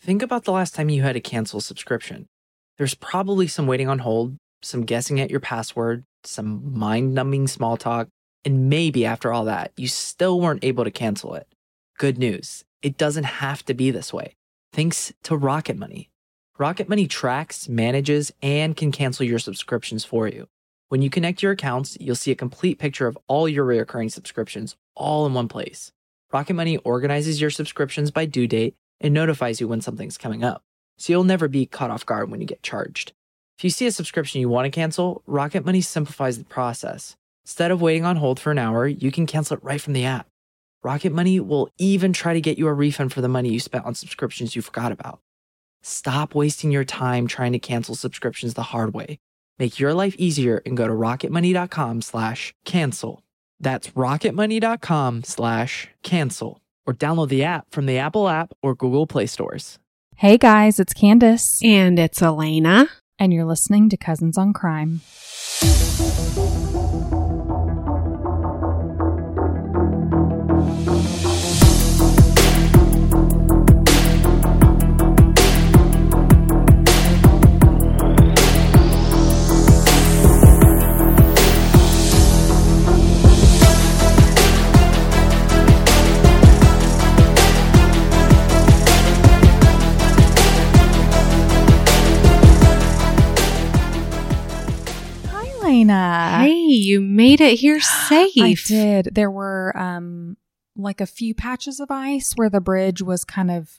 Think about the last time you had to cancel a subscription. There's probably some waiting on hold, some guessing at your password, some mind-numbing small talk, and maybe after all that, you still weren't able to cancel it. Good news, it doesn't have to be this way. Thanks to Rocket Money. Rocket Money tracks, manages, and can cancel your subscriptions for you. When you connect your accounts, you'll see a complete picture of all your recurring subscriptions all in one place. Rocket Money organizes your subscriptions by due date and notifies you when something's coming up, so you'll never be caught off guard when you get charged. If you see a subscription you want to cancel, Rocket Money simplifies the process. Instead of waiting on hold for an hour, you can cancel it right from the app. Rocket Money will even try to get you a refund for the money you spent on subscriptions you forgot about. Stop wasting your time trying to cancel subscriptions the hard way. Make your life easier and go to rocketmoney.com/cancel. That's rocketmoney.com/cancel. Or download the app from the Apple app or Google Play stores. Hey guys, it's Candace. And it's Elena. And you're listening to Cousins on Crime. Hey, you made it here safe. I did. There were like a few patches of ice where the bridge was kind of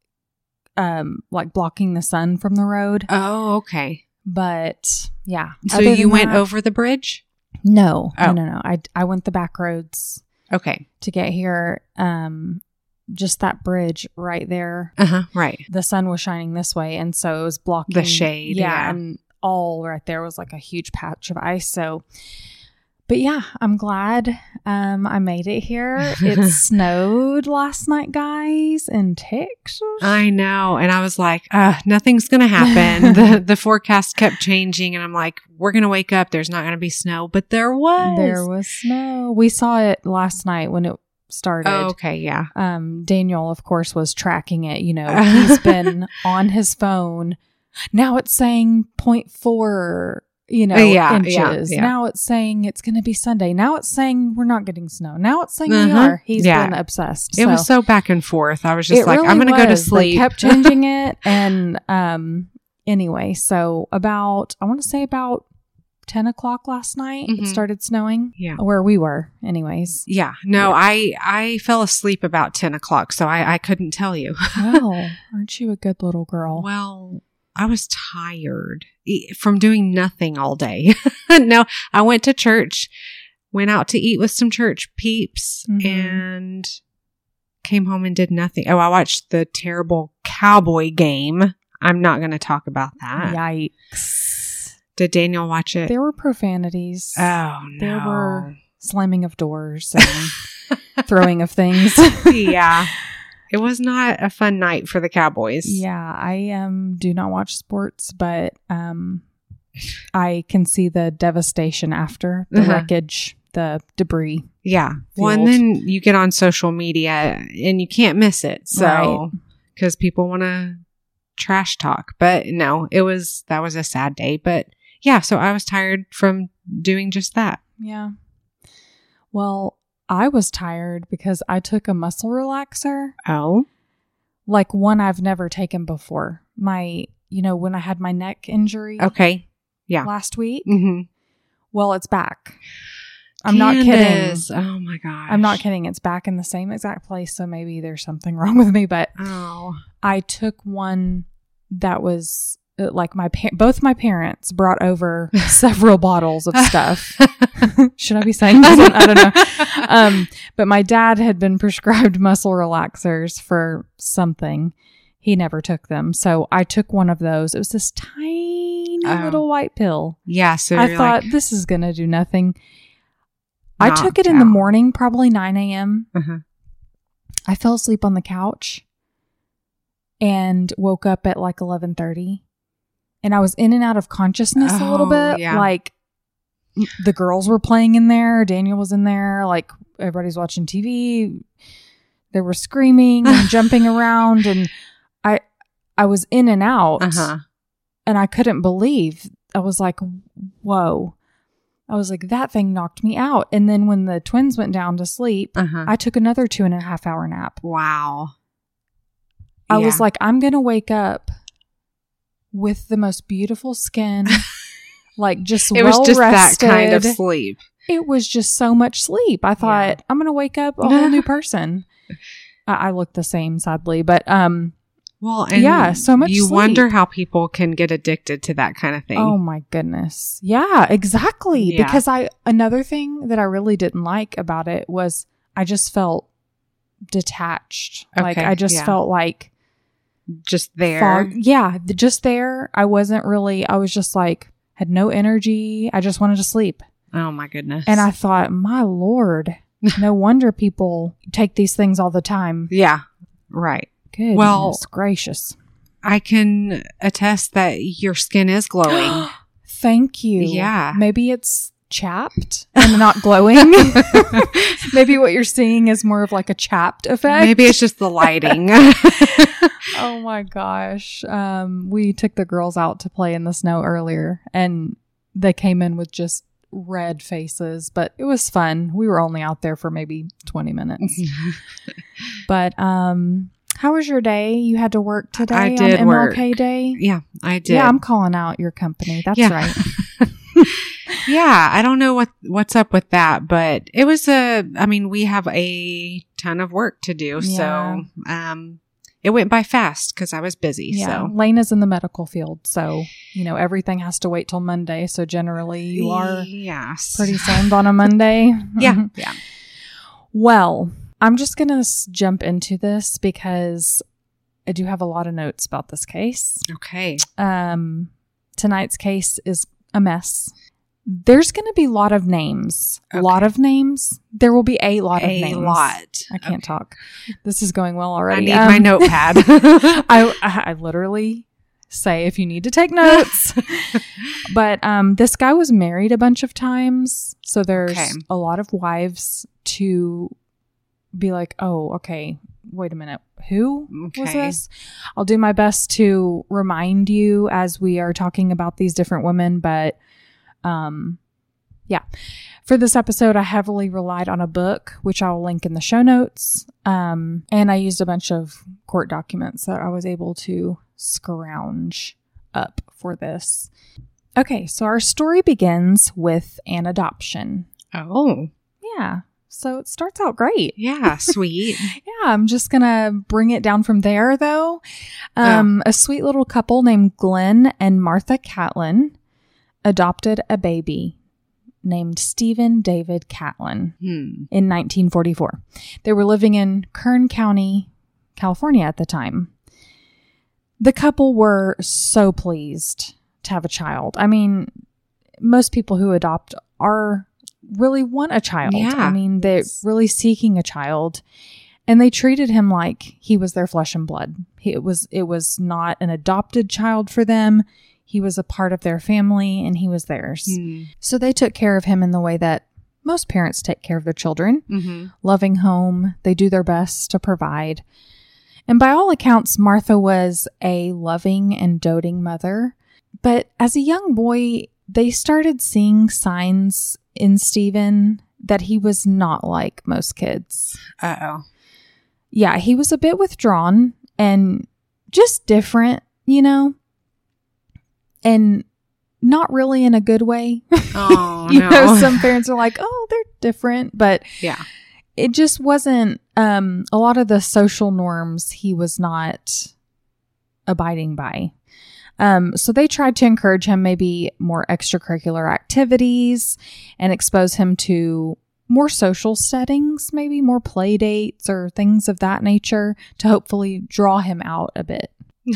like blocking the sun from the road. Oh, okay. But yeah. So you went over the bridge? No. Oh. No. I went the back roads. Okay. To get here. Just that bridge right there. Right. The sun was shining this way, and so it was blocking the shade. Yeah. And all right there was like a huge patch of ice. So, but yeah, I'm glad I made it here. It snowed last night, guys, in Texas. I know. And I was like, nothing's going to happen. The forecast kept changing, and I'm like, we're going to wake up. There's not going to be snow, but there was. There was snow. We saw it last night when it started. Oh, okay, yeah. Daniel, of course, was tracking it. You know, he's been on his phone. Now it's saying 0.4, inches. Yeah. Now it's saying it's going to be Sunday. Now it's saying we're not getting snow. Now it's saying we are. He's been obsessed. It was so back and forth. I was just like, really I'm going to go to sleep. They kept changing it. And anyway, so I want to say about 10 o'clock last night, it started snowing. Yeah. Where we were anyways. Yeah. No, yeah. I fell asleep about 10 o'clock, so I couldn't tell you. Well, aren't you a good little girl? Well, I was tired from doing nothing all day. No, I went to church, went out to eat with some church peeps, and came home and did nothing. Oh, I watched the terrible Cowboy game. I'm not going to talk about that. Yikes. Did Daniel watch it? There were profanities. Oh, no. There were slamming of doors and throwing of things. Yeah. It was not a fun night for the Cowboys. Yeah, I do not watch sports, but I can see the devastation after the wreckage, the debris. Yeah. Well, and then you get on social media and you can't miss it. So, because people want to trash talk. But no, that was a sad day. But yeah, so I was tired from doing just that. Yeah. Well, I was tired because I took a muscle relaxer. Oh. Like one I've never taken before. When I had my neck injury. Okay. Yeah. Last week. Mm-hmm. Well, it's back. I'm not kidding. Oh my gosh. I'm not kidding. It's back in the same exact place. So maybe there's something wrong with me, but I took one that was like both my parents brought over several bottles of stuff. Should I be saying this one? I don't know. But my dad had been prescribed muscle relaxers for something. He never took them. So I took one of those. It was this tiny little white pill. Yeah. So I thought this is going to do nothing. I took it in the morning, probably 9 a.m. I fell asleep on the couch and woke up at like 11:30. And I was in and out of consciousness a little bit. Yeah. Like the girls were playing in there. Daniel was in there. Like everybody's watching TV. They were screaming and jumping around. And I was in and out, Uh-huh. and I couldn't believe. I was like, whoa. I was like, that thing knocked me out. And then when the twins went down to sleep, Uh-huh. I took another 2.5 hour nap. Wow. I Yeah. was like, I'm going to wake up with the most beautiful skin, like just it well was just rested. that kind of sleep. It was just so much sleep. I thought, I'm going to wake up a whole new person. I look the same, sadly, but Well, and yeah, so much you sleep. wonder how people can get addicted to that kind of thing. Oh my goodness. Yeah, exactly. Yeah. Because another thing that I really didn't like about it was I just felt detached. Like Okay, I just yeah. felt like Just there. fog. Yeah, just there. I was just like, had no energy. I just wanted to sleep. Oh my goodness. And I thought, my Lord, no wonder people take these things all the time. Yeah, right. Goodness Well- gracious. I can attest that your skin is glowing. Thank you. Yeah. Maybe it's chapped and not glowing. Maybe what you're seeing is more of like a chapped effect. Maybe it's just the lighting. Oh my gosh. We took the girls out to play in the snow earlier and they came in with just red faces, but it was fun. We were only out there for maybe 20 minutes. But how was your day? You had to work today I did on work. MLK Day? Yeah, I did. Yeah, I'm calling out your company. That's Yeah. right. Yeah, I don't know what's up with that, but it was we have a ton of work to do. Yeah. So, it went by fast because I was busy. Yeah. So Lane is in the medical field, so everything has to wait till Monday. So generally you are yes. pretty slammed on a Monday. Yeah. Yeah. Well, I'm just going to jump into this because I do have a lot of notes about this case. Okay. Tonight's case is a mess. There's going to be a lot of names. A lot of names. There will be a lot of names. A lot. I can't talk. This is going well already. I need my notepad. I literally say if you need to take notes. But this guy was married a bunch of times. So there's a lot of wives to be like, oh, okay, wait a minute. Who was this? I'll do my best to remind you as we are talking about these different women. But yeah, for this episode, I heavily relied on a book, which I will link in the show notes. And I used a bunch of court documents that I was able to scrounge up for this. Okay, so our story begins with an adoption. Oh. Yeah, so it starts out great. Yeah, sweet. Yeah, I'm just going to bring it down from there, though. A sweet little couple named Glenn and Martha Catlin adopted a baby named Stephen David Catlin in 1944. They were living in Kern County, California at the time. The couple were so pleased to have a child. I mean, most people who adopt really want a child. Yeah. I mean, they're really seeking a child. And they treated him like he was their flesh and blood. It was not an adopted child for them. He was a part of their family and he was theirs. So they took care of him in the way that most parents take care of their children. Loving home. They do their best to provide. And by all accounts, Martha was a loving and doting mother. But as a young boy, they started seeing signs in Stephen that he was not like most kids. Uh-oh. Yeah, he was a bit withdrawn and just different, and not really in a good way. Oh, You no. know, some parents are like, oh, they're different, but Yeah. it just wasn't, a lot of the social norms he was not abiding by. So they tried to encourage him maybe more extracurricular activities and expose him to more social settings, maybe more play dates or things of that nature to hopefully draw him out a bit.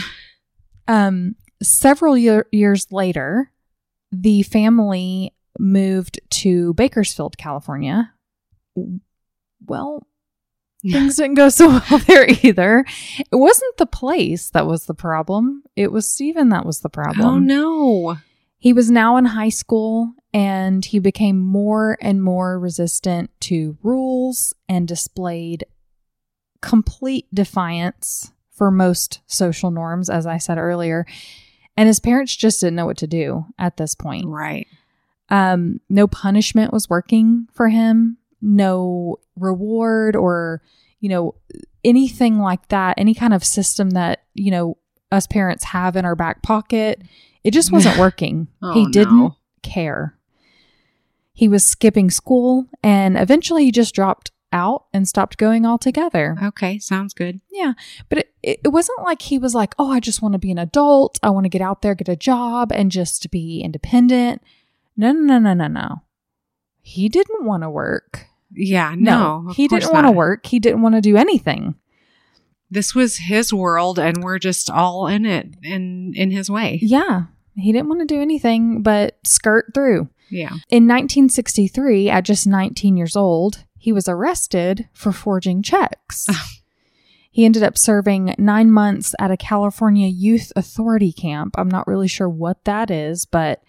Several years later, the family moved to Bakersfield, California. Well, things didn't go so well there either. It wasn't the place that was the problem. It was Stephen that was the problem. Oh, no. He was now in high school and he became more and more resistant to rules and displayed complete defiance for most social norms, as I said earlier. And his parents just didn't know what to do at this point. Right. No punishment was working for him. No reward or, anything like that. Any kind of system that, us parents have in our back pocket. It just wasn't working. He didn't care. He was skipping school and eventually he just dropped out and stopped going altogether. Okay, sounds good. Yeah, but it wasn't like he was like, oh, I just want to be an adult. I want to get out there, get a job, and just be independent. No. He didn't want to work. Yeah, no. He didn't want to work. He didn't want to do anything. This was his world and we're just all in it and in his way. Yeah, he didn't want to do anything but skirt through. Yeah. In 1963, at just 19 years old, he was arrested for forging checks. He ended up serving 9 months at a California Youth Authority camp. I'm not really sure what that is, but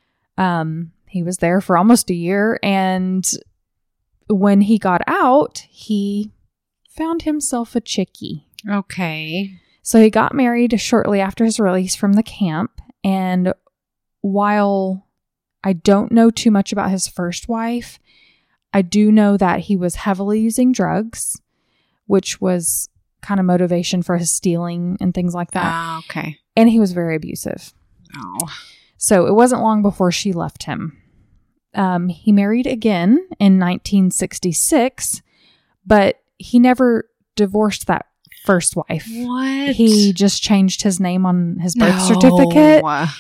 he was there for almost a year. And when he got out, he found himself a chickie. Okay. So he got married shortly after his release from the camp. And while I don't know too much about his first wife, I do know that he was heavily using drugs, which was kind of motivation for his stealing and things like that. Okay. And he was very abusive. Oh. So it wasn't long before she left him. He married again in 1966, but he never divorced that first wife. What? He just changed his name on his birth certificate.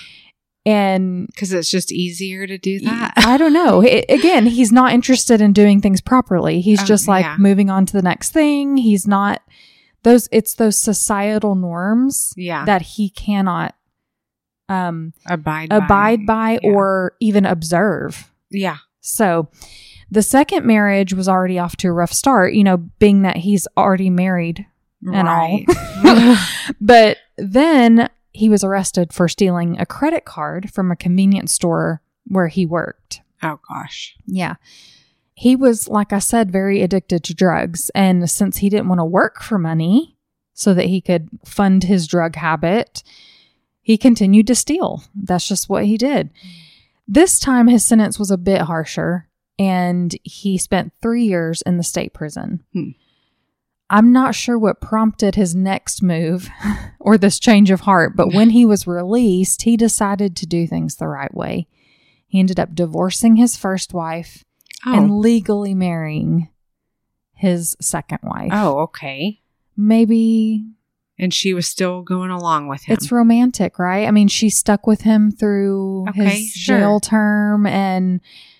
And because it's just easier to do that. I don't know. Again, he's not interested in doing things properly. He's just like moving on to the next thing. He's not it's those societal norms that he cannot abide by or even observe. Yeah. So the second marriage was already off to a rough start, being that he's already married and all. But then he was arrested for stealing a credit card from a convenience store where he worked. Oh, gosh. Yeah. He was, like I said, very addicted to drugs. And since he didn't want to work for money so that he could fund his drug habit, he continued to steal. That's just what he did. This time, his sentence was a bit harsher, and he spent 3 years in the state prison. I'm not sure what prompted his next move or this change of heart, but when he was released, he decided to do things the right way. He ended up divorcing his first wife and legally marrying his second wife. Oh, okay. Maybe. And she was still going along with him. It's romantic, right? I mean, she stuck with him through his jail term. And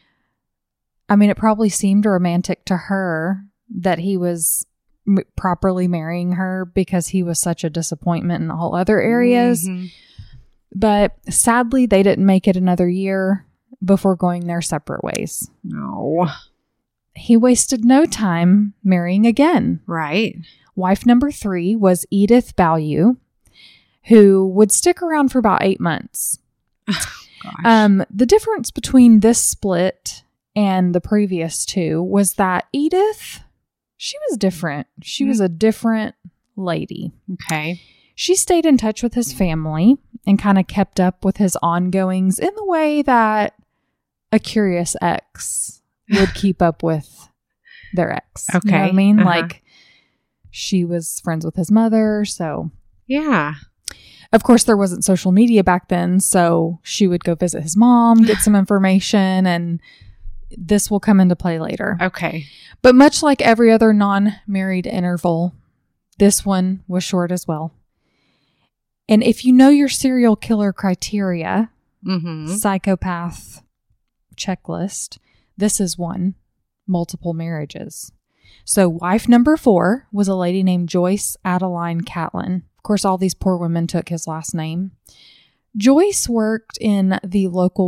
I mean, it probably seemed romantic to her that he was properly marrying her because he was such a disappointment in all other areas. Mm-hmm. But sadly, they didn't make it another year before going their separate ways. No. He wasted no time marrying again. Right. Wife number 3 was Edith Ballew, who would stick around for about 8 months. Oh, gosh. The difference between this split and the previous two was that Edith, she was different. She was a different lady. Okay. She stayed in touch with his family and kind of kept up with his ongoings in the way that a curious ex would keep up with their ex. Okay. You know what I mean? Like, she was friends with his mother, so. Yeah. Of course, there wasn't social media back then, so she would go visit his mom, get some information, and this will come into play later. Okay. But much like every other non-married interval, this one was short as well. And if you know your serial killer criteria, psychopath checklist, this is one: multiple marriages. So wife number 4 was a lady named Joyce Adeline Catlin. Of course, all these poor women took his last name. Joyce worked in the local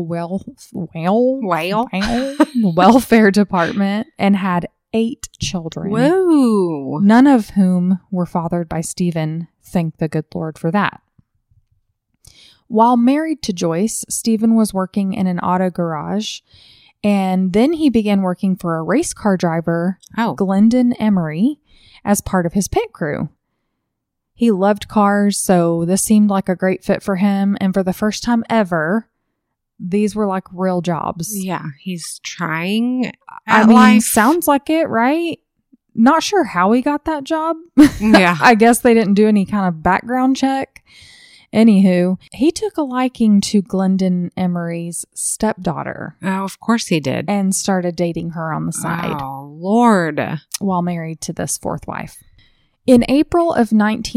welfare department and had 8 children. Whoa. None of whom were fathered by Stephen. Thank the good Lord for that. While married to Joyce, Stephen was working in an auto garage, and then he began working for a race car driver, Glendon Emery, as part of his pit crew. He loved cars, so this seemed like a great fit for him. And for the first time ever, these were like real jobs. Yeah, he's trying. I mean, sounds like it, right? Not sure how he got that job. Yeah. I guess they didn't do any kind of background check. Anywho, he took a liking to Glendon Emery's stepdaughter. Oh, of course he did. And started dating her on the side. Oh, Lord. While married to this fourth wife. In April of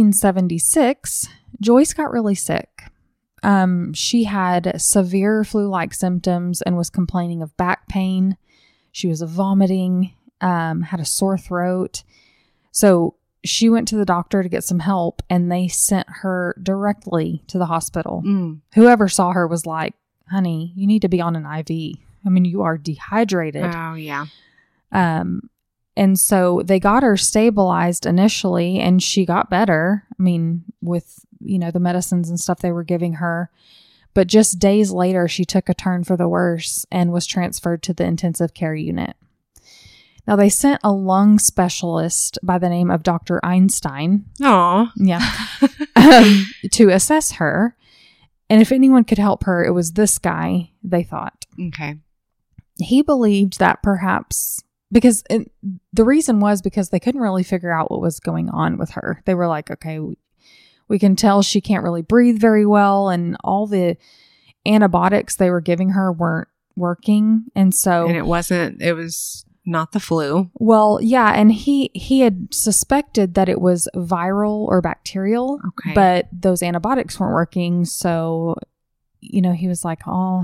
1976, Joyce got really sick. She had severe flu-like symptoms and was complaining of back pain. She was vomiting, had a sore throat. So she went to the doctor to get some help, and they sent her directly to the hospital. Whoever saw her was like, honey, you need to be on an IV. I mean, you are dehydrated. Oh, yeah. And so they got her stabilized initially, and she got better. I mean, with, the medicines and stuff they were giving her. But just days later, she took a turn for the worse and was transferred to the intensive care unit. Now, they sent a lung specialist by the name of Dr. Einstein. Oh, yeah. To assess her. And if anyone could help her, it was this guy, they thought. Okay. He believed that perhaps... Because the reason was because they couldn't really figure out what was going on with her. They were like, okay, we can tell she can't really breathe very well, and all the antibiotics they were giving her weren't working. And it was not the flu. Well, yeah. And he had suspected that it was viral or bacterial, but those antibiotics weren't working. So, he was like, oh,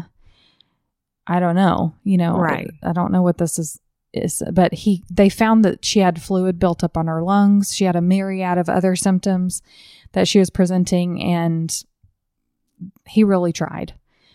I don't know, right. I don't know what this is. But they found that she had fluid built up on her lungs. She had a myriad of other symptoms that she was presenting, and he really tried.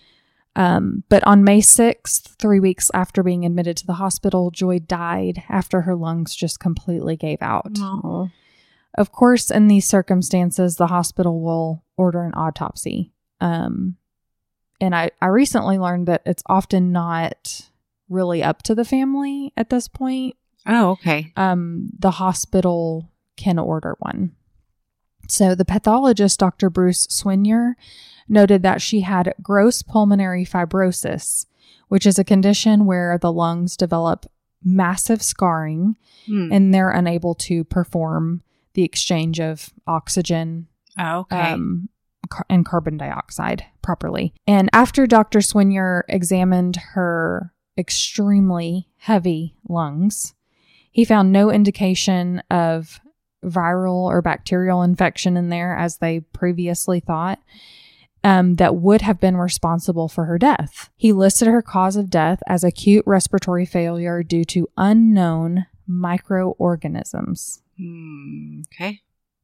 But on May 6th, 3 weeks after being admitted to the hospital, Joy died after her lungs just completely gave out. Oh. Of course, in these circumstances, the hospital will order an autopsy. And I recently learned that it's often not really up to the family at this point. Oh, okay. The hospital can order one. So the pathologist, Dr. Bruce Swinier, noted that she had gross pulmonary fibrosis, which is a condition where the lungs develop massive scarring and they're unable to perform the exchange of oxygen and carbon dioxide properly. And after Dr. Swinier examined her extremely heavy lungs, he found no indication of viral or bacterial infection in there, as they previously thought, that would have been responsible for her death. He listed her cause of death as acute respiratory failure due to unknown microorganisms. Okay.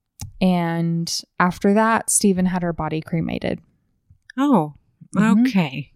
And after that, Stephen had her body cremated. Oh, okay.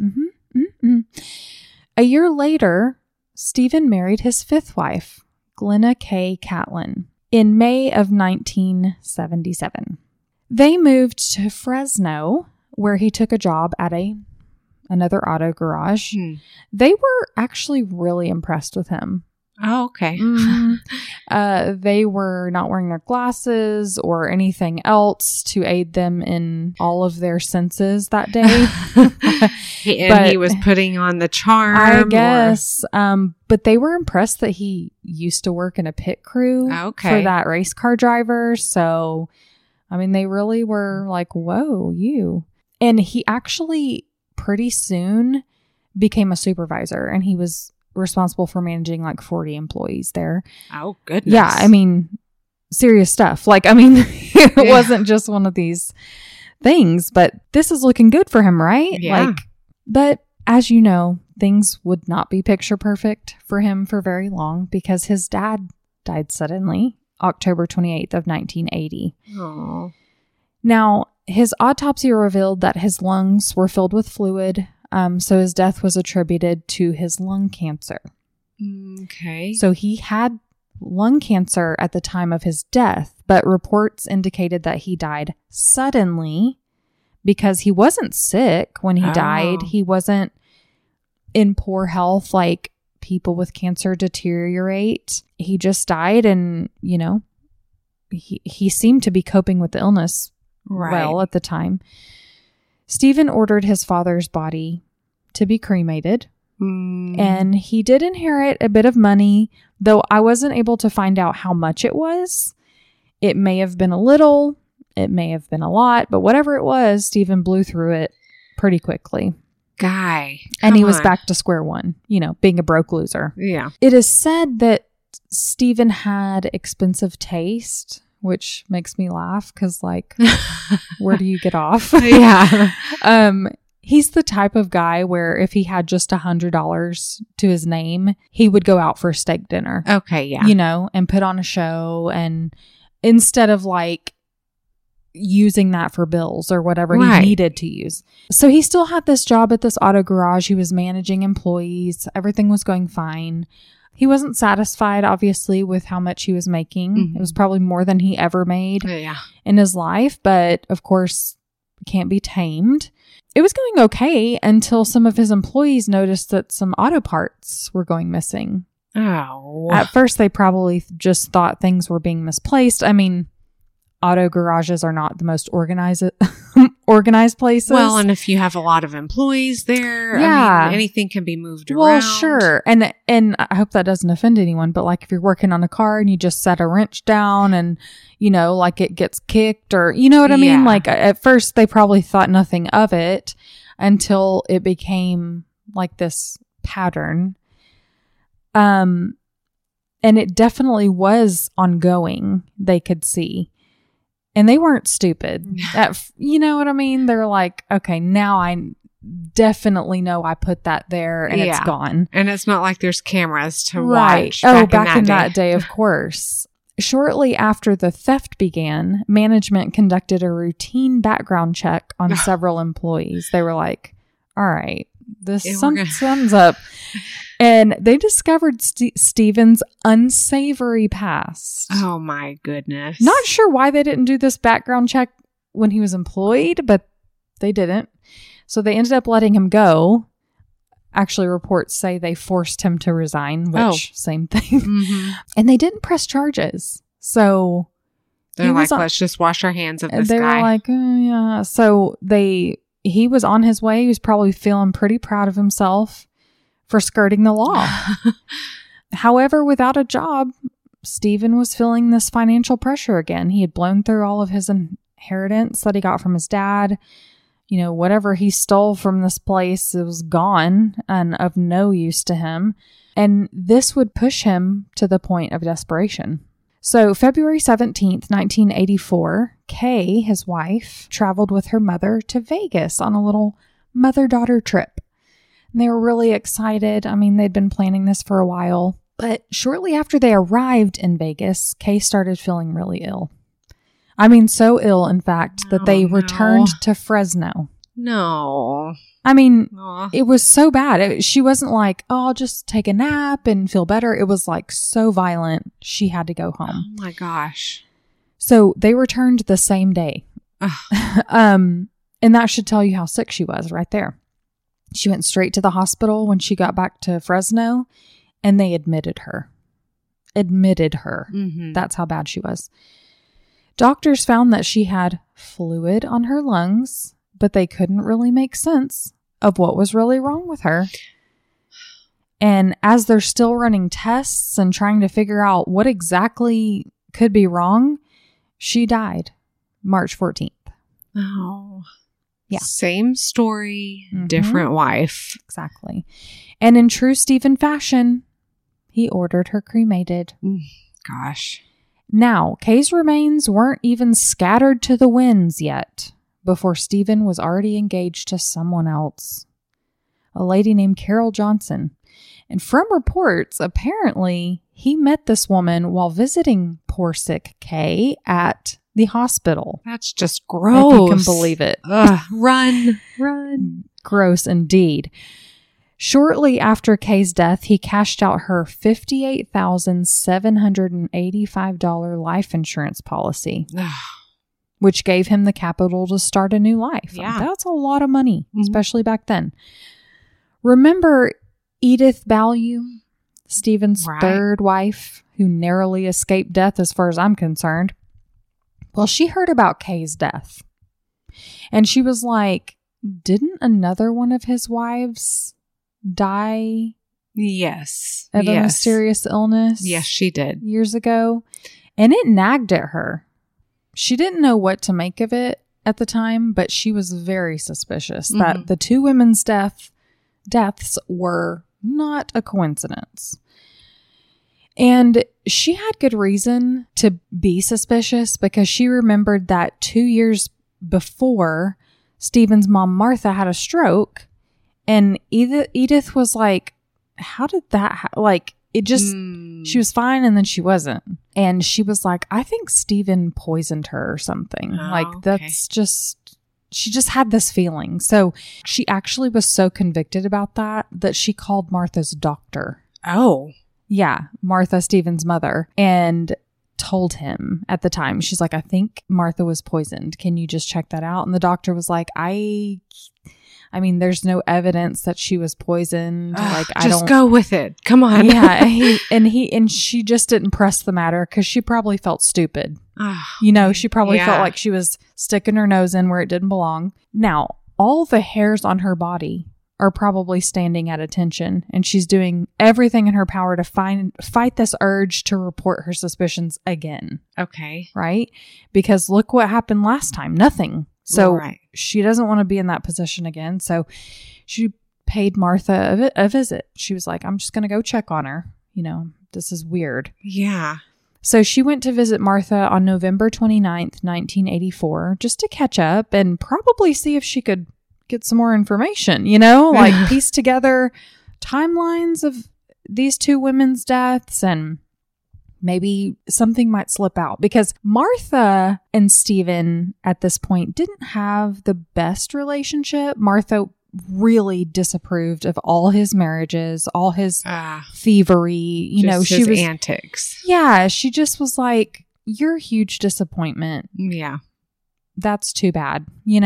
A year later, Stephen married his fifth wife, Glenna K. Catlin, in May of 1977. They moved to Fresno, where he took a job at another auto garage. They were actually really impressed with him. Oh, okay. They were not wearing their glasses or anything else to aid them in all of their senses that day. He was putting on the charm, I guess. But they were impressed that he used to work in a pit crew for that race car driver. So, I mean, they really were like, whoa, you. And he actually pretty soon became a supervisor, and he was responsible for managing like 40 employees there. Oh, goodness. Yeah, I mean, serious stuff. Like, I mean, it wasn't just one of these things, but this is looking good for him, right? Yeah. But as you know, things would not be picture perfect for him for very long, because his dad died suddenly, October 28th of 1980. Oh. Now, his autopsy revealed that his lungs were filled with fluid, so his death was attributed to his lung cancer. Okay. So he had lung cancer at the time of his death, but reports indicated that he died suddenly because he wasn't sick when he died. He wasn't in poor health like people with cancer deteriorate. He just died, and, he seemed to be coping with the illness well at the time. Stephen ordered his father's body to be cremated. And he did inherit a bit of money, though I wasn't able to find out how much it was. It may have been a little, it may have been a lot, but whatever it was, Stephen blew through it pretty quickly. And he was back to square one, being a broke loser. Yeah. It is said that Stephen had expensive taste, which makes me laugh because, like, where do you get off? Yeah. He's the type of guy where if he had just $100 to his name, he would go out for a steak dinner. Okay, yeah. And put on a show, and instead of like using that for bills or whatever he needed to use. So he still had this job at this auto garage. He was managing employees. Everything was going fine. He wasn't satisfied, obviously, with how much he was making. Mm-hmm. It was probably more than he ever made in his life, but of course, can't be tamed. It was going okay until some of his employees noticed that some auto parts were going missing. Oh. At first, they probably just thought things were being misplaced. I mean, auto garages are not the most organized places. Well, and if you have a lot of employees there, I mean, anything can be moved around. Well, sure. And I hope that doesn't offend anyone, but like if you're working on a car and you just set a wrench down and, like it gets kicked or, you know what I mean? Like at first they probably thought nothing of it until it became like this pattern. And it definitely was ongoing, they could see. And they weren't stupid. You know what I mean? They're like, okay, now I definitely know I put that there and it's gone. And it's not like there's cameras to watch. Back in that day, of course. Shortly after the theft began, management conducted a routine background check on several employees. They were like, all right, this sums up. And they discovered Stephen's unsavory past. Oh, my goodness. Not sure why they didn't do this background check when he was employed, but they didn't. So they ended up letting him go. Actually, reports say they forced him to resign, which same thing. Mm-hmm. And they didn't press charges. So they're like, let's just wash our hands of this guy. They were like, yeah. So he was on his way. He was probably feeling pretty proud of himself for skirting the law. However, without a job, Stephen was feeling this financial pressure again. He had blown through all of his inheritance that he got from his dad. Whatever he stole from this place, it was gone and of no use to him. And this would push him to the point of desperation. So February 17th, 1984, Kay, his wife, traveled with her mother to Vegas on a little mother-daughter trip. And they were really excited. I mean, they'd been planning this for a while. But shortly after they arrived in Vegas, Kay started feeling really ill. I mean, so ill, in fact, that they returned to Fresno. No. I mean, it was so bad. She wasn't like, I'll just take a nap and feel better. It was like so violent. She had to go home. Oh my gosh. So they returned the same day. And that should tell you how sick she was right there. She went straight to the hospital when she got back to Fresno, and they admitted her. Mm-hmm. That's how bad she was. Doctors found that she had fluid on her lungs, but they couldn't really make sense of what was really wrong with her. And as they're still running tests and trying to figure out what exactly could be wrong, she died March 14th. Oh. Yeah. Same story, different wife. Exactly. And in true Stephen fashion, he ordered her cremated. Gosh. Now, Kay's remains weren't even scattered to the winds yet before Stephen was already engaged to someone else, a lady named Carol Johnson. And from reports, apparently he met this woman while visiting poor sick Kay at the hospital. That's just gross. If you can believe it. Run. Gross indeed. Shortly after Kay's death, he cashed out her $58,785 life insurance policy, which gave him the capital to start a new life. Yeah. That's a lot of money, especially back then. Remember Edith Ballou, Stephen's third wife, who narrowly escaped death as far as I'm concerned? Well, she heard about Kay's death. And she was like, didn't another one of his wives die? Yes. Of a mysterious illness? Yes, she did. Years ago. And it nagged at her. She didn't know what to make of it at the time, but she was very suspicious that the two women's deaths were not a coincidence. And she had good reason to be suspicious because she remembered that 2 years before, Stephen's mom, Martha, had a stroke. And Edith was like, how did that it just, she was fine and then she wasn't. And she was like, I think Stephen poisoned her or something. That's just, she just had this feeling. So she actually was so convicted about that she called Martha's doctor. Oh. Yeah, Martha, Stephen's mother, and told him at the time, she's like, I think Martha was poisoned. Can you just check that out? And the doctor was like, I mean, there's no evidence that she was poisoned. Just go with it. Come on. Yeah. And she just didn't press the matter because she probably felt stupid. She probably felt like she was sticking her nose in where it didn't belong. Now, all the hairs on her body are probably standing at attention, and she's doing everything in her power to fight this urge to report her suspicions again. Okay. Right? Because look what happened last time. Nothing. So she doesn't want to be in that position again. So she paid Martha a visit. She was like, I'm just going to go check on her. This is weird. Yeah. So she went to visit Martha on November 29th, 1984, just to catch up and probably see if she could get some more information, piece together timelines of these two women's deaths, and maybe something might slip out, because Martha and Stephen at this point didn't have the best relationship. Martha really disapproved of all his marriages, all his thievery, she was antics. Yeah. She just was like, you're a huge disappointment. Yeah. That's too bad,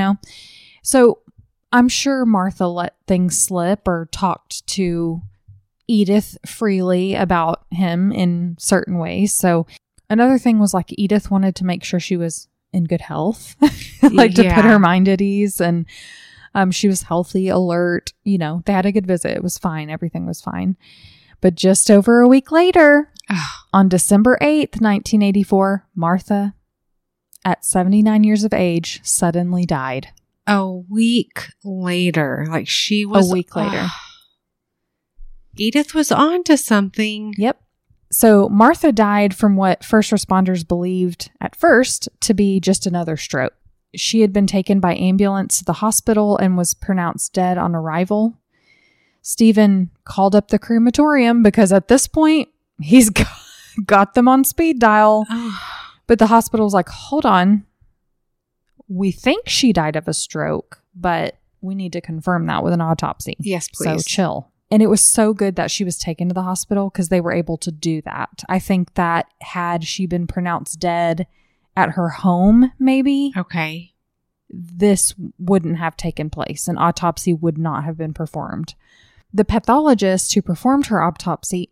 So I'm sure Martha let things slip or talked to Edith freely about him in certain ways. So another thing was Edith wanted to make sure she was in good health, to put her mind at ease. And she was healthy, alert. They had a good visit. It was fine. Everything was fine. But just over a week later, on December 8th, 1984, Martha, at 79 years of age, suddenly died. A week later. She was... A week later. Edith was on to something. Yep. So Martha died from what first responders believed at first to be just another stroke. She had been taken by ambulance to the hospital and was pronounced dead on arrival. Stephen called up the crematorium because at this point, he's got them on speed dial. But the hospital was like, hold on. We think she died of a stroke, but we need to confirm that with an autopsy. Yes, please. So chill. And it was so good that she was taken to the hospital because they were able to do that. I think that had she been pronounced dead at her home, maybe. Okay. This wouldn't have taken place. An autopsy would not have been performed. The pathologist who performed her autopsy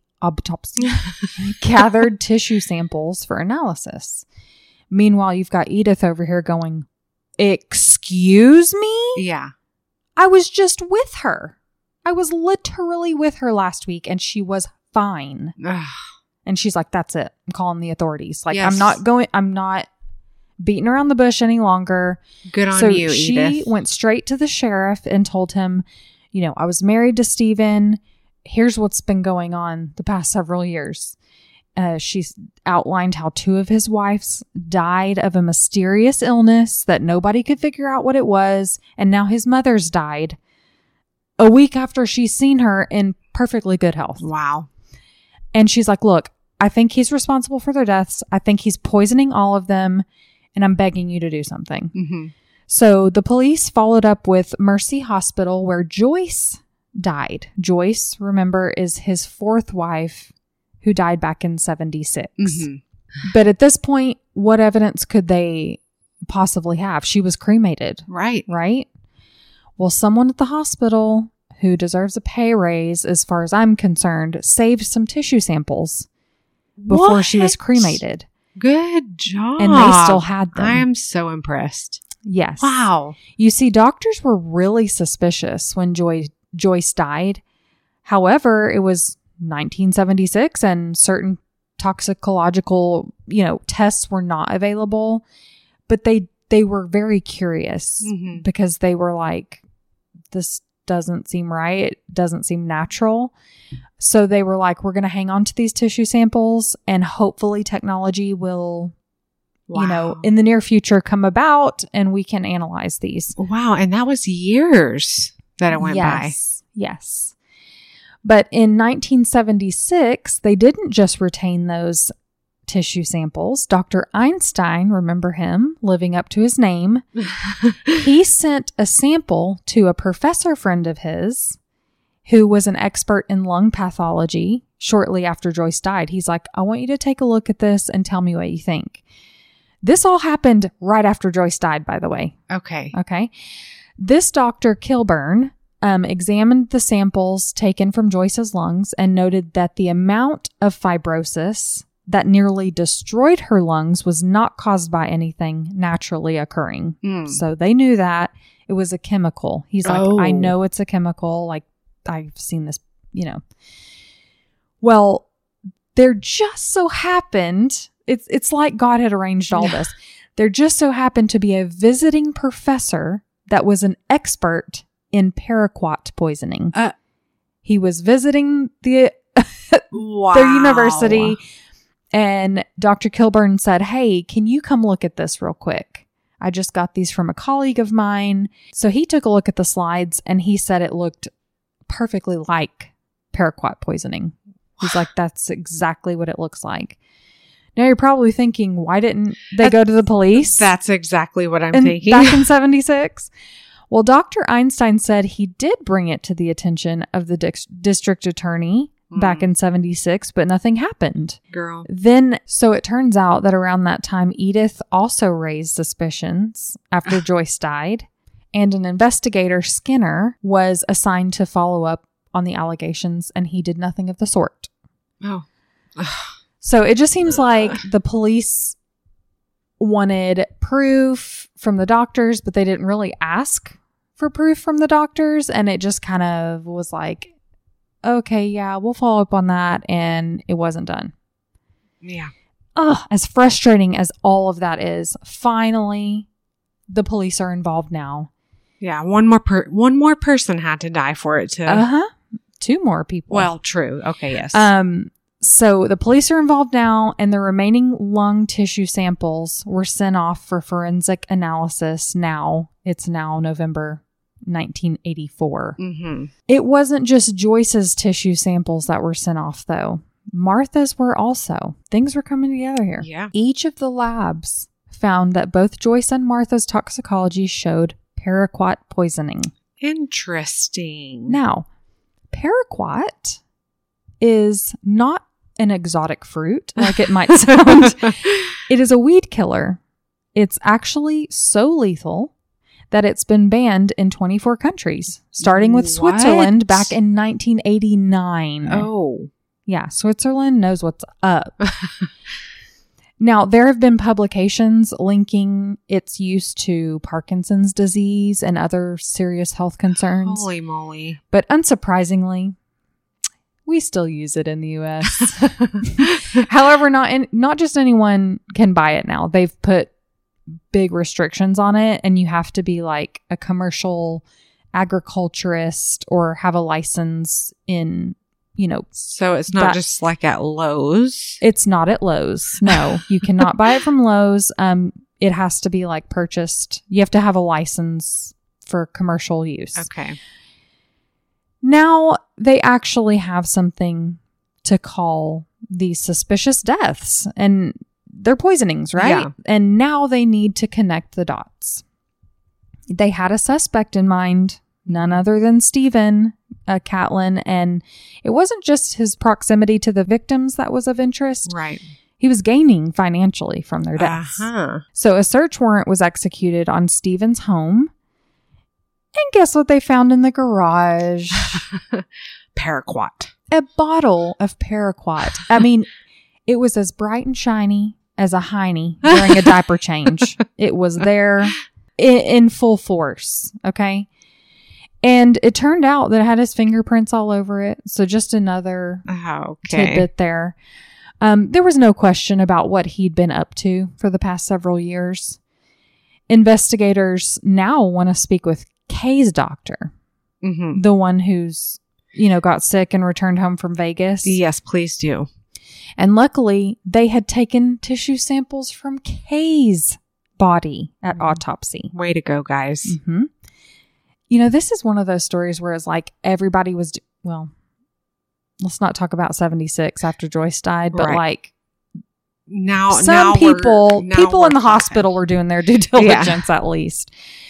gathered tissue samples for analysis. Meanwhile, you've got Edith over here going, excuse me? Yeah. I was just with her. I was literally with her last week and she was fine. And she's like, that's it. I'm calling the authorities. Yes. I'm not beating around the bush any longer. Good on you, Edith. She went straight to the sheriff and told him, I was married to Stephen. Here's what's been going on the past several years. She's outlined how two of his wives died of a mysterious illness that nobody could figure out what it was. And now his mother's died a week after she's seen her in perfectly good health. Wow. And she's like, look, I think he's responsible for their deaths. I think he's poisoning all of them. And I'm begging you to do something. Mm-hmm. So the police followed up with Mercy Hospital, where Joyce died. Joyce, remember, is his fourth wife who died back in 76. Mm-hmm. But at this point, what evidence could they possibly have? She was cremated. Right. Right? Well, someone at the hospital who deserves a pay raise, as far as I'm concerned, saved some tissue samples before she was cremated. Good job. And they still had them. I am so impressed. Yes. Wow. You see, doctors were really suspicious when Joyce died. However, it was 1976 and certain toxicological, tests were not available. But they were very curious because they were like, this doesn't seem right. It doesn't seem natural. So they were like, we're going to hang on to these tissue samples and hopefully technology will, in the near future come about and we can analyze these. Wow. And that was years that it went by. Yes. But in 1976, they didn't just retain those tissue samples. Dr. Einstein, remember him, living up to his name, he sent a sample to a professor friend of his who was an expert in lung pathology shortly after Joyce died. He's like, I want you to take a look at this and tell me what you think. This all happened right after Joyce died, by the way. Okay. This Dr. Kilburn examined the samples taken from Joyce's lungs and noted that the amount of fibrosis that nearly destroyed her lungs was not caused by anything naturally occurring. So they knew that it was a chemical. He's like, I know it's a chemical. Like, I've seen this, Well, there just so happened, it's like God had arranged all this. There just so happened to be a visiting professor that was an expert in paraquat poisoning. He was visiting their university. And Dr. Kilburn said, hey, can you come look at this real quick? I just got these from a colleague of mine. So he took a look at the slides and he said it looked perfectly like paraquat poisoning. He's like, that's exactly what it looks like. Now you're probably thinking, why didn't they go to the police? That's exactly what I'm thinking. Back in 76? Well, Dr. Einstein said he did bring it to the attention of the district attorney back in 76, but nothing happened. Girl. Then, so it turns out that around that time, Edith also raised suspicions after Joyce died, and an investigator, Skinner, was assigned to follow up on the allegations, and he did nothing of the sort. Oh. So it just seems like the police wanted proof from the doctors, but they didn't really ask for proof from the doctors, and it just kind of was like, okay, yeah, we'll follow up on that. And it wasn't done. Yeah. As frustrating as all of that is, finally, the police are involved now. Yeah. One more person had to die for it to. 2 more people. Well, true. Okay. Yes. So the police are involved now, and the remaining lung tissue samples were sent off for forensic analysis. It's now November 1984. It wasn't just Joyce's tissue samples that were sent off, though. Martha's were also. Things were coming together here. Yeah. Each of the labs found that both Joyce and Martha's toxicology showed paraquat poisoning. Interesting. Now, paraquat is not an exotic fruit like it might sound. It is a weed killer. It's actually so lethal that it's been banned in 24 countries, starting with Switzerland back in 1989. Oh. Yeah, Switzerland knows what's up. Now, there have been publications linking its use to Parkinson's disease and other serious health concerns. Holy moly. But unsurprisingly, we still use it in the U.S. However, not just anyone can buy it now. They've put big restrictions on it, and you have to be like a commercial agriculturist or have a license in, So it's not just like at Lowe's? It's not at Lowe's. No, you cannot buy it from Lowe's. It has to be like purchased. You have to have a license for commercial use. Okay. Now they actually have something to call these suspicious deaths, and they're poisonings, right? Yeah. And now they need to connect the dots. They had a suspect in mind, none other than Stephen Catlin, and it wasn't just his proximity to the victims that was of interest. Right. He was gaining financially from their deaths. So a search warrant was executed on Stephen's home. And guess what they found in the garage? Paraquat. A bottle of paraquat. I mean, it was as bright and shiny as a hiney during a diaper change. It was there in full force. Okay. And it turned out that it had his fingerprints all over it. So just another tidbit there. There was no question about what he'd been up to for the past several years. Investigators now want to speak with Kay's doctor, the one who's, got sick and returned home from Vegas. Yes, please do. And luckily, they had taken tissue samples from Kay's body at autopsy. Way to go, guys. Mm-hmm. This is one of those stories where it's like everybody was, let's not talk about 76 after Joyce died, but like people in the hospital were doing their due diligence at least.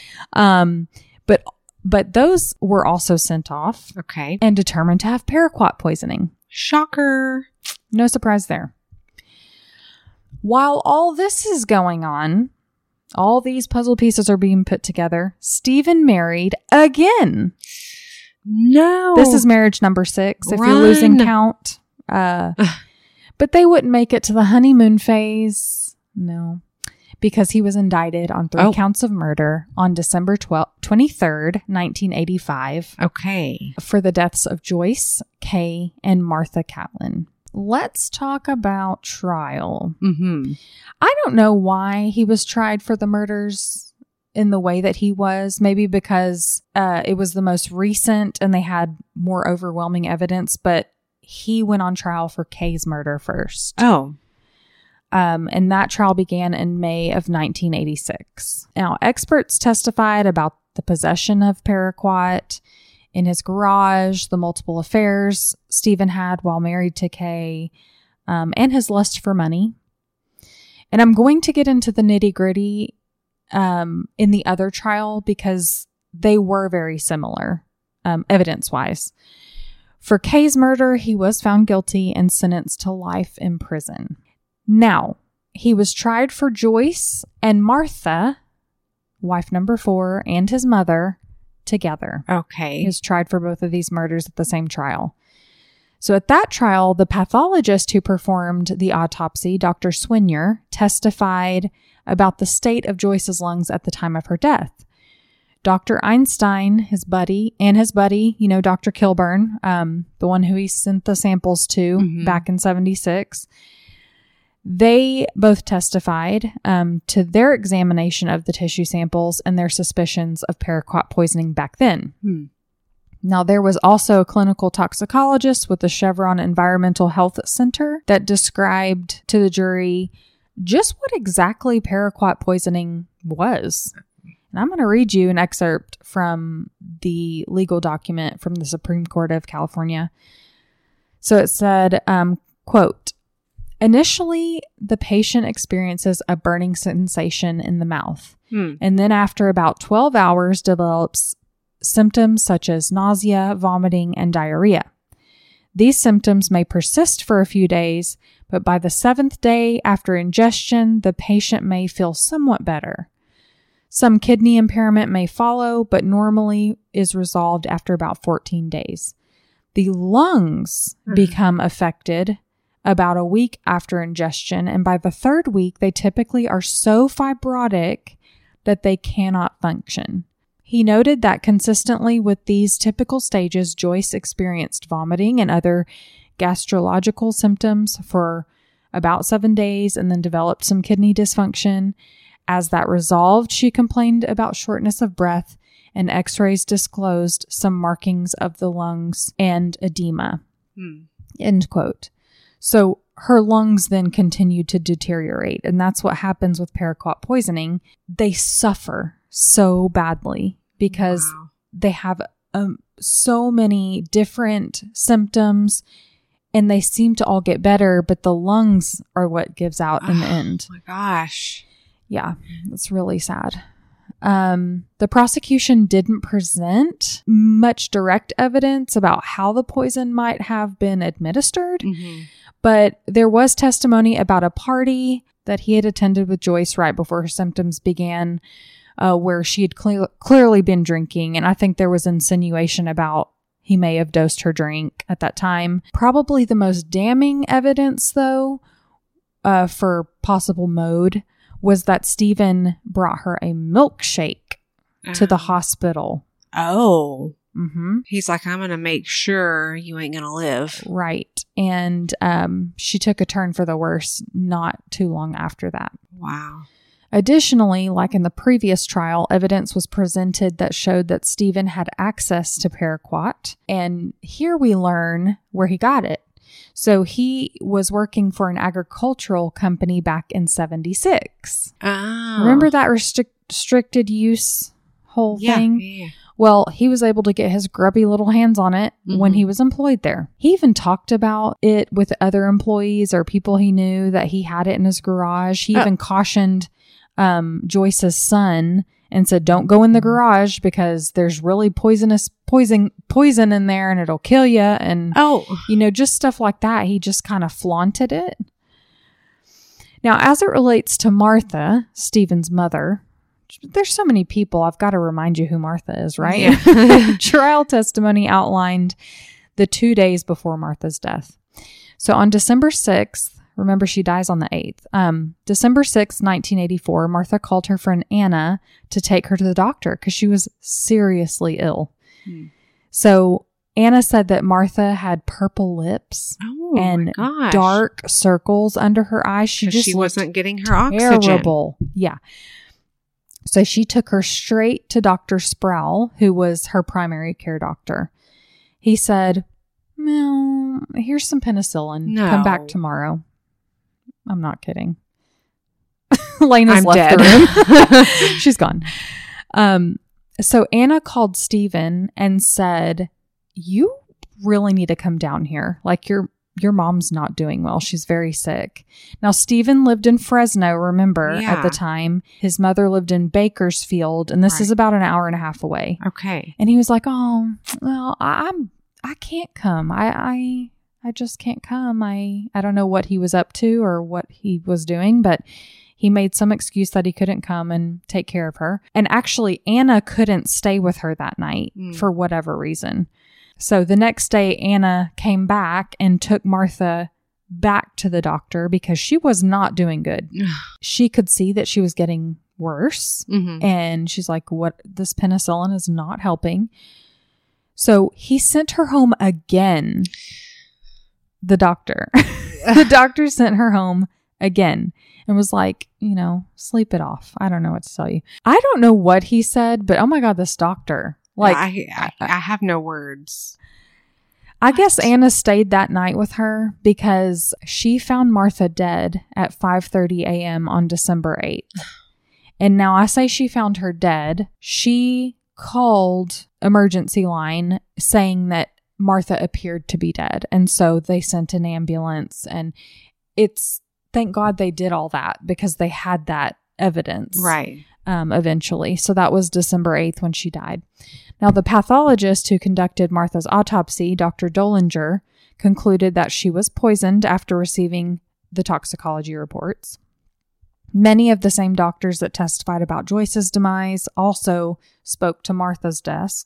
But those were also sent off. Okay. And determined to have paraquat poisoning. Shocker. No surprise there. While all this is going on, all these puzzle pieces are being put together, Stephen married again. No. This is marriage number 6, if you're losing count. But they wouldn't make it to the honeymoon phase. No. Because he was indicted on 3 counts of murder on December 23rd, 1985. Okay. For the deaths of Joyce, Kay, and Martha Catlin. Let's talk about trial. Mm-hmm. I don't know why he was tried for the murders in the way that he was. Maybe because it was the most recent and they had more overwhelming evidence, but he went on trial for Kay's murder first. Oh. And that trial began in May of 1986. Now, experts testified about the possession of paraquat in his garage, the multiple affairs Stephen had while married to Kay, and his lust for money. And I'm going to get into the nitty-gritty in the other trial because they were very similar, evidence-wise. For Kay's murder, he was found guilty and sentenced to life in prison. Now, he was tried for Joyce and Martha, wife number 4, and his mother together. Okay. He was tried for both of these murders at the same trial. So at that trial, the pathologist who performed the autopsy, Dr. Swinyer, testified about the state of Joyce's lungs at the time of her death. Dr. Einstein, his buddy, Dr. Kilburn, the one who he sent the samples to back in 76, they both testified to their examination of the tissue samples and their suspicions of paraquat poisoning back then. Now, there was also a clinical toxicologist with the Chevron Environmental Health Center that described to the jury just what exactly paraquat poisoning was. And I'm going to read you an excerpt from the legal document from the Supreme Court of California. So it said, quote, initially, the patient experiences a burning sensation in the mouth, and then after about 12 hours develops symptoms such as nausea, vomiting, and diarrhea. These symptoms may persist for a few days, but by the 7th day after ingestion, the patient may feel somewhat better. Some kidney impairment may follow, but normally is resolved after about 14 days. The lungs become affected about a week after ingestion, and by the 3rd week, they typically are so fibrotic that they cannot function. He noted that consistently with these typical stages, Joyce experienced vomiting and other gastrological symptoms for about 7 days and then developed some kidney dysfunction. As that resolved, she complained about shortness of breath, and x-rays disclosed some markings of the lungs and edema. End quote. So her lungs then continued to deteriorate, and that's what happens with paraquat poisoning. They suffer so badly because they have so many different symptoms, and they seem to all get better, but the lungs are what gives out in the end. Oh my gosh. Yeah, it's really sad. The prosecution didn't present much direct evidence about how the poison might have been administered, but there was testimony about a party that he had attended with Joyce right before her symptoms began, where she had clearly been drinking, and I think there was insinuation about he may have dosed her drink at that time. Probably the most damning evidence, though, for possible mode was that Stephen brought her a milkshake to the hospital. Oh. Mm-hmm. He's like, I'm going to make sure you ain't going to live. Right. And she took a turn for the worse not too long after that. Wow. Additionally, like in the previous trial, evidence was presented that showed that Stephen had access to paraquat. And here we learn where he got it. So he was working for an agricultural company back in 1976. Oh. Remember that restricted use whole thing? Yeah. Well, he was able to get his grubby little hands on it when he was employed there. He even talked about it with other employees or people he knew that he had it in his garage. He even cautioned Joyce's son and said, don't go in the garage because there's really poison in there and it'll kill you. And, just stuff like that. He just kind of flaunted it. Now, as it relates to Martha, Stephen's mother, there's so many people. I've got to remind you who Martha is, right? Yeah. Trial testimony outlined the 2 days before Martha's death. So on December 6th, remember she dies on the 8th. December 6th, 1984, Martha called her friend Anna to take her to the doctor because she was seriously ill. So Anna said that Martha had purple lips and dark circles under her eyes. She wasn't getting her oxygen. Terrible. Yeah. So she took her straight to Dr. Sproul, who was her primary care doctor. He said, "No, here's some penicillin. No. Come back tomorrow." I'm not kidding. Lena's left the room. She's gone. So Anna called Stephen and said, "You really need to come down here. Like your mom's not doing well. She's very sick." Now, Stephen lived in Fresno, remember, at the time. His mother lived in Bakersfield, and this is about an hour and a half away. Okay. And he was like, "Oh, well, I can't come. I just can't come. I don't know what he was up to or what he was doing, but he made some excuse that he couldn't come and take care of her." And actually, Anna couldn't stay with her that night for whatever reason. So the next day, Anna came back and took Martha back to the doctor because she was not doing good. She could see that she was getting worse. And she's like, "What? This penicillin is not helping." So he sent her home again. The doctor. The doctor sent her home again and was like, sleep it off. I don't know what to tell you. I don't know what he said, but oh my God, this doctor. Like, I have no words. I guess Anna stayed that night with her because she found Martha dead at 5:30 a.m. on December 8th. And now I say she found her dead. She called emergency line saying that Martha appeared to be dead. And so they sent an ambulance, and thank God they did all that because they had that evidence. Right. Eventually. So that was December 8th when she died. Now, the pathologist who conducted Martha's autopsy, Dr. Dollinger, concluded that she was poisoned after receiving the toxicology reports. Many of the same doctors that testified about Joyce's demise also spoke to Martha's death.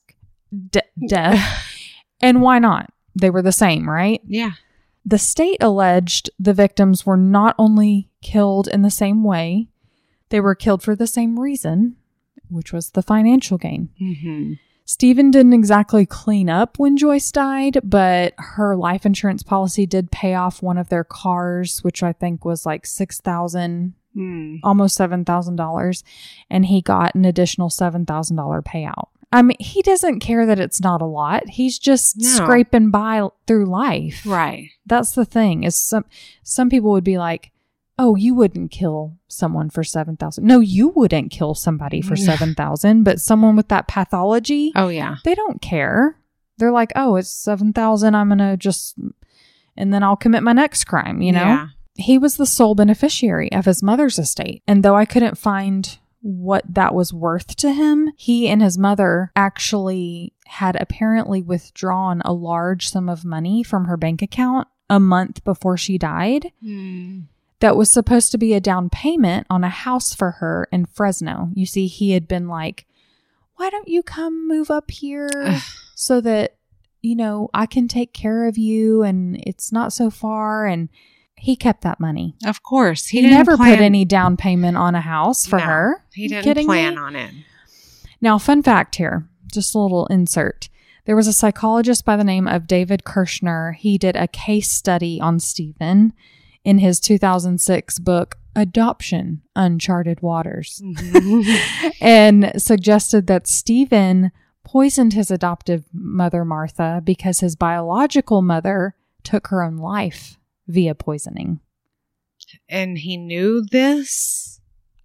And why not? They were the same, right? Yeah. The state alleged the victims were not only killed in the same way, they were killed for the same reason, which was the financial gain. Stephen didn't exactly clean up when Joyce died, but her life insurance policy did pay off one of their cars, which I think was like $6,000, almost $7,000. And he got an additional $7,000 payout. I mean, he doesn't care that it's not a lot. He's just scraping by through life. Right. That's the thing is some people would be like, "Oh, you wouldn't kill someone for $7,000." No, you wouldn't kill somebody for $7,000, but someone with that pathology, they don't care. They're like, "Oh, it's $7,000. I'm going to and then I'll commit my next crime, Yeah. He was the sole beneficiary of his mother's estate. And though I couldn't find what that was worth to him, he and his mother actually had apparently withdrawn a large sum of money from her bank account a month before she died. That was supposed to be a down payment on a house for her in Fresno. You see, he had been like, "Why don't you come move up here so that, I can take care of you and it's not so far." And he kept that money. Of course. He never put any down payment on a house for her. He didn't plan on it. Now, fun fact here, just a little insert. There was a psychologist by the name of David Kirshner. He did a case study on Stephen in his 2006 book, Adoption, Uncharted Waters, and suggested that Stephen poisoned his adoptive mother, Martha, because his biological mother took her own life via poisoning. And he knew this?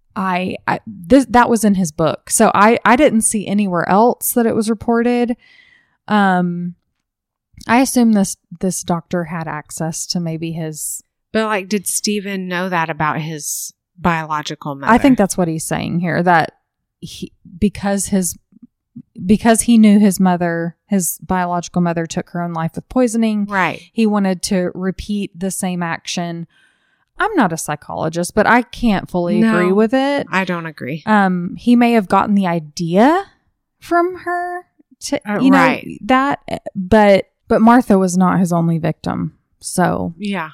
That was in his book. So I didn't see anywhere else that it was reported. I assume this doctor had access to maybe his... But like, did Stephen know that about his biological mother? I think that's what he's saying here, that because he knew his biological mother took her own life with poisoning. Right. He wanted to repeat the same action. I'm not a psychologist, but I can't fully agree with it. I don't agree. He may have gotten the idea from her to, right. But Martha was not his only victim. So yeah,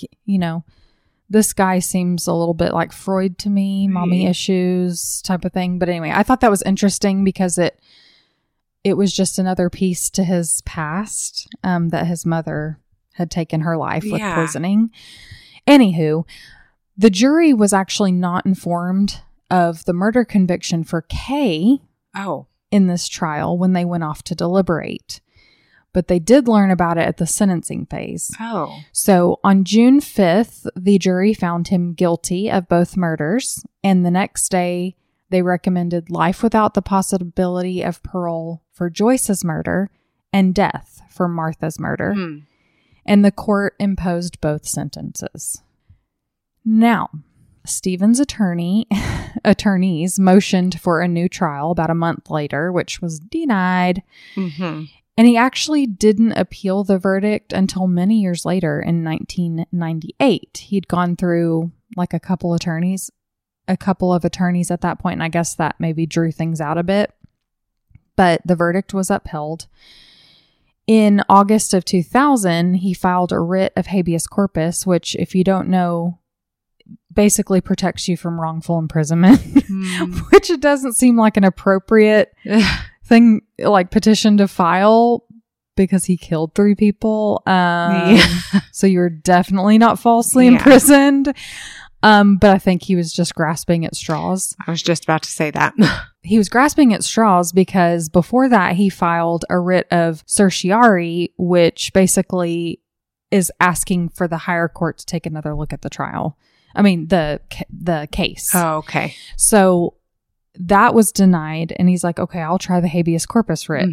this guy seems a little bit like Freud to me, mommy issues type of thing. But anyway, I thought that was interesting because it was just another piece to his past, that his mother had taken her life with poisoning. Anywho, the jury was actually not informed of the murder conviction for Kay in this trial when they went off to deliberate. But they did learn about it at the sentencing phase. Oh. So on June 5th, the jury found him guilty of both murders. And the next day, they recommended life without the possibility of parole for Joyce's murder and death for Martha's murder. And the court imposed both sentences. Now, Stephen's attorneys motioned for a new trial about a month later, which was denied. And he actually didn't appeal the verdict until many years later in 1998. He'd gone through like a couple of attorneys at that point, and I guess that maybe drew things out a bit. But the verdict was upheld. In August of 2000, he filed a writ of habeas corpus, which, if you don't know, basically protects you from wrongful imprisonment, which it doesn't seem like an appropriate thing, like petition to file, because he killed 3 people. So you're definitely not falsely imprisoned. But I think he was just grasping at straws. I was just about to say that. He was grasping at straws because before that he filed a writ of certiorari, which basically is asking for the higher court to take another look at the trial. I mean, the case. Oh, okay. So that was denied, and he's like, okay, I'll try the habeas corpus writ.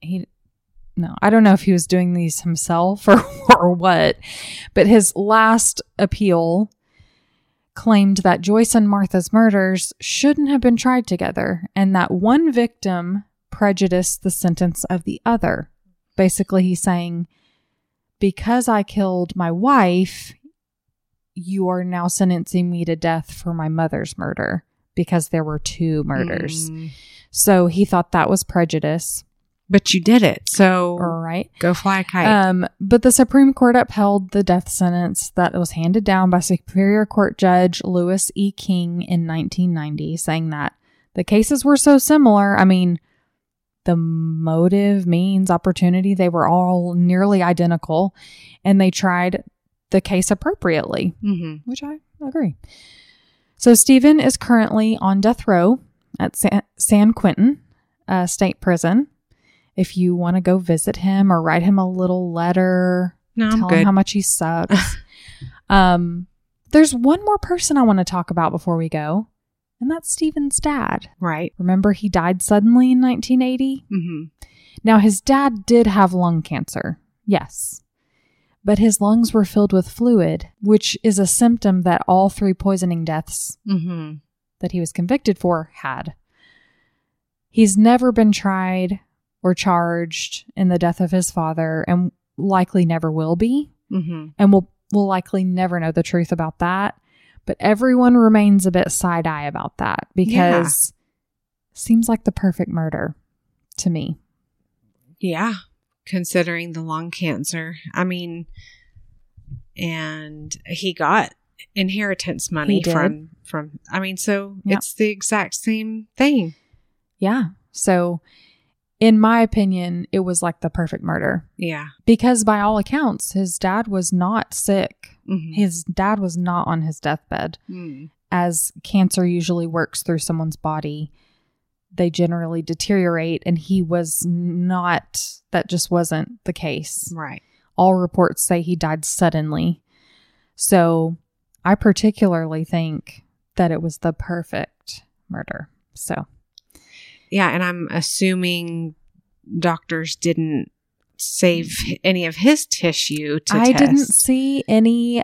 No, I don't know if he was doing these himself or what, but his last appeal claimed that Joyce and Martha's murders shouldn't have been tried together, and that one victim prejudiced the sentence of the other. Basically, he's saying, because I killed my wife, you are now sentencing me to death for my mother's murder, because there were 2 murders. So he thought that was prejudice. But you did it. So right. Go fly a kite. But the Supreme Court upheld the death sentence that was handed down by Superior Court Judge Louis E. King in 1990, saying that the cases were so similar. I mean, the motive, means, opportunity, they were all nearly identical, and they tried the case appropriately, which I agree. So Stephen is currently on death row at San Quentin State Prison. If you want to go visit him or write him a little letter, tell him how much he sucks. There's one more person I want to talk about before we go, and that's Stephen's dad. Right. Remember, he died suddenly in 1980? Now, his dad did have lung cancer, yes. But his lungs were filled with fluid, which is a symptom that all 3 poisoning deaths that he was convicted for had. He's never been tried or charged in the death of his father, and likely never will be. And we'll likely never know the truth about that. But everyone remains a bit side-eye about that, because it seems like the perfect murder to me. Yeah. Considering the lung cancer. I mean, and he got inheritance money from, I mean, so it's the exact same thing. Yeah. So in my opinion, it was like the perfect murder. Yeah. Because by all accounts, his dad was not sick. Mm-hmm. His dad was not on his deathbed. Mm. As cancer usually works through someone's body, they generally deteriorate, and he was not. That just wasn't the case. Right. All reports say he died suddenly. So I particularly think that it was the perfect murder. So. Yeah, and I'm assuming doctors didn't save any of his tissue to test. I didn't see any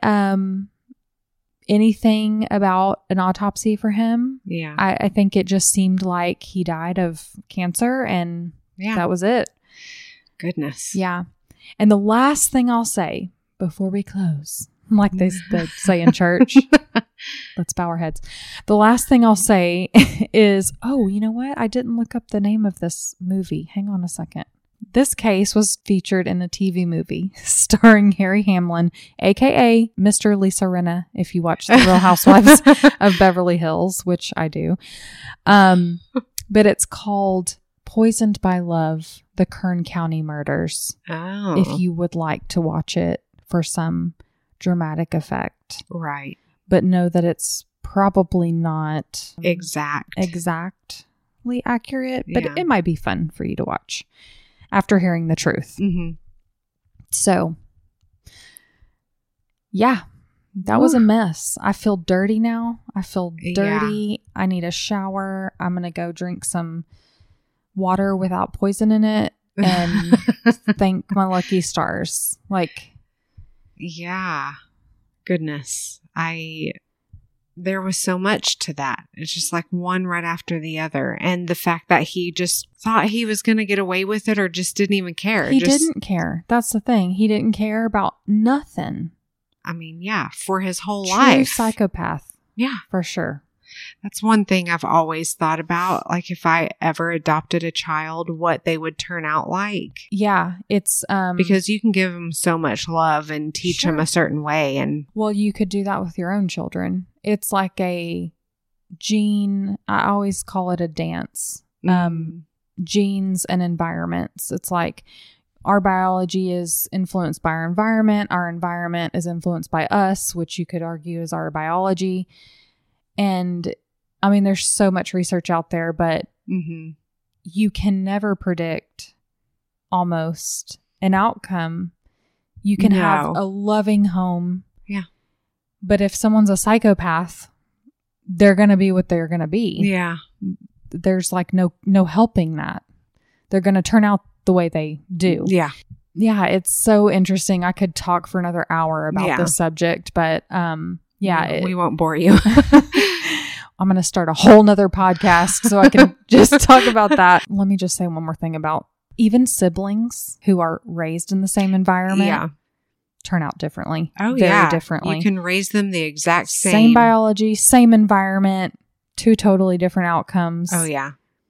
anything about an autopsy for him. Yeah. I think it just seemed like he died of cancer, and that was it. Goodness. Yeah. And the last thing I'll say before we close, like they say in church, let's bow our heads. The last thing I'll say is, oh, you know what? I didn't look up the name of this movie. Hang on a second. This case was featured in a TV movie starring Harry Hamlin, a.k.a. Mr. Lisa Rinna, if you watch The Real Housewives of Beverly Hills, which I do. But it's called Poisoned by Love, The Kern County Murders. Oh. If you would like to watch it for some dramatic effect. Right. But know that it's probably not exactly accurate, but it might be fun for you to watch after hearing the truth. Mm-hmm. So, yeah, that was a mess. I feel dirty now. I feel dirty. Yeah. I need a shower. I'm going to go drink some water without poison in it and thank my lucky stars. Yeah. Goodness. There was so much to that. It's just like one right after the other. And the fact that he just thought he was going to get away with it or just didn't even care. He didn't care. That's the thing. He didn't care about nothing. I mean, yeah, for his whole True life. Psychopath. Yeah. For sure. That's one thing I've always thought about. Like if I ever adopted a child, what they would turn out like. Yeah. It's because you can give them so much love and teach them a certain way. And well, you could do that with your own children. It's like a gene. I always call it a dance. Genes and environments. It's like our biology is influenced by our environment. Our environment is influenced by us, which you could argue is our biology. And I mean, there's so much research out there, but you can never predict almost an outcome. You can have a loving home. Yeah. But if someone's a psychopath, they're going to be what they're going to be. Yeah. There's like no helping that. They're going to turn out the way they do. Yeah. Yeah. It's so interesting. I could talk for another hour about this subject, but we won't bore you. I'm going to start a whole nother podcast so I can just talk about that. Let me just say one more thing about even siblings who are raised in the same environment turn out differently. Oh, very differently. You can raise them the exact same. Same biology, same environment, two totally different outcomes. Oh, yeah.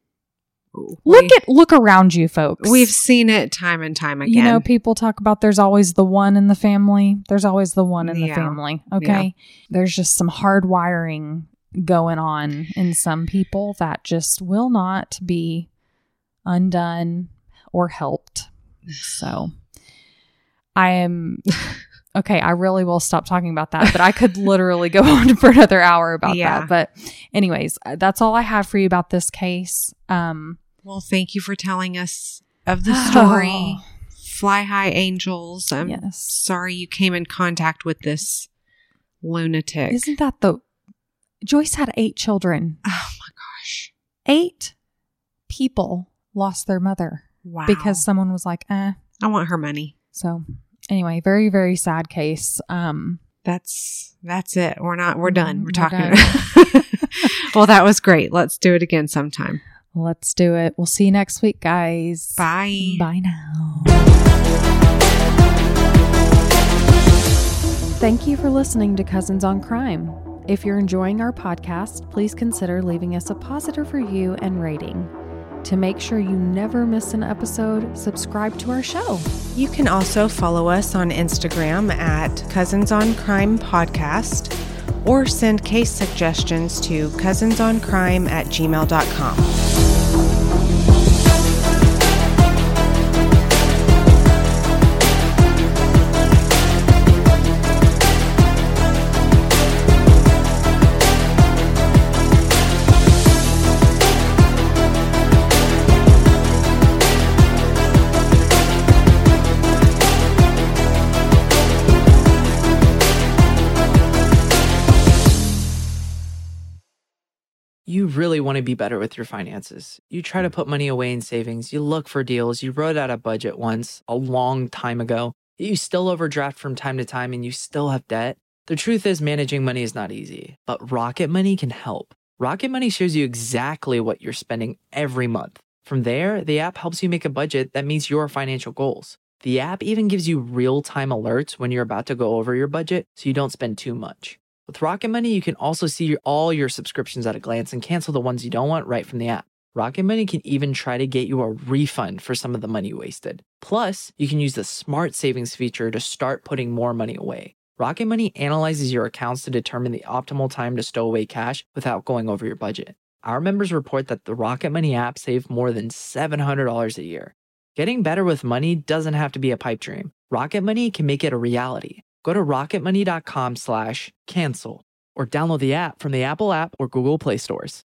Look around you, folks. We've seen it time and time again. You know, people talk about there's always the one in the family. There's always the one in the family. Okay. Yeah. There's just some hard wiring going on in some people that just will not be undone or helped. So I am okay. I really will stop talking about that, but I could literally go on for another hour about that. But anyways, that's all I have for you about this case. Well, thank you for telling us of the story. Fly High Angels. I'm sorry you came in contact with this lunatic. Isn't that Joyce had 8 children. Oh my gosh. 8 people lost their mother. Wow. Because someone was like, I want her money. So anyway, very, very sad case. That's it. We're done. We're talking. Well, that was great. Let's do it again sometime. Let's do it. We'll see you next week, guys. Bye. Bye now. Thank you for listening to Cousins on Crime. If you're enjoying our podcast, please consider leaving us a positive review and rating. To make sure you never miss an episode, subscribe to our show. You can also follow us on Instagram at Cousins on Crime Podcast, or send case suggestions to cousinsoncrime@gmail.com. You really want to be better with your finances. You try to put money away in savings. You look for deals. You wrote out a budget once, a long time ago. You still overdraft from time to time and you still have debt. The truth is, managing money is not easy, but Rocket Money can help. Rocket Money shows you exactly what you're spending every month. From there, the app helps you make a budget that meets your financial goals. The app even gives you real-time alerts when you're about to go over your budget so you don't spend too much. With Rocket Money, you can also see all your subscriptions at a glance and cancel the ones you don't want right from the app. Rocket Money can even try to get you a refund for some of the money wasted. Plus, you can use the Smart Savings feature to start putting more money away. Rocket Money analyzes your accounts to determine the optimal time to stow away cash without going over your budget. Our members report that the Rocket Money app saved more than $700 a year. Getting better with money doesn't have to be a pipe dream. Rocket Money can make it a reality. Go to rocketmoney.com/cancel or download the app from the Apple app or Google Play stores.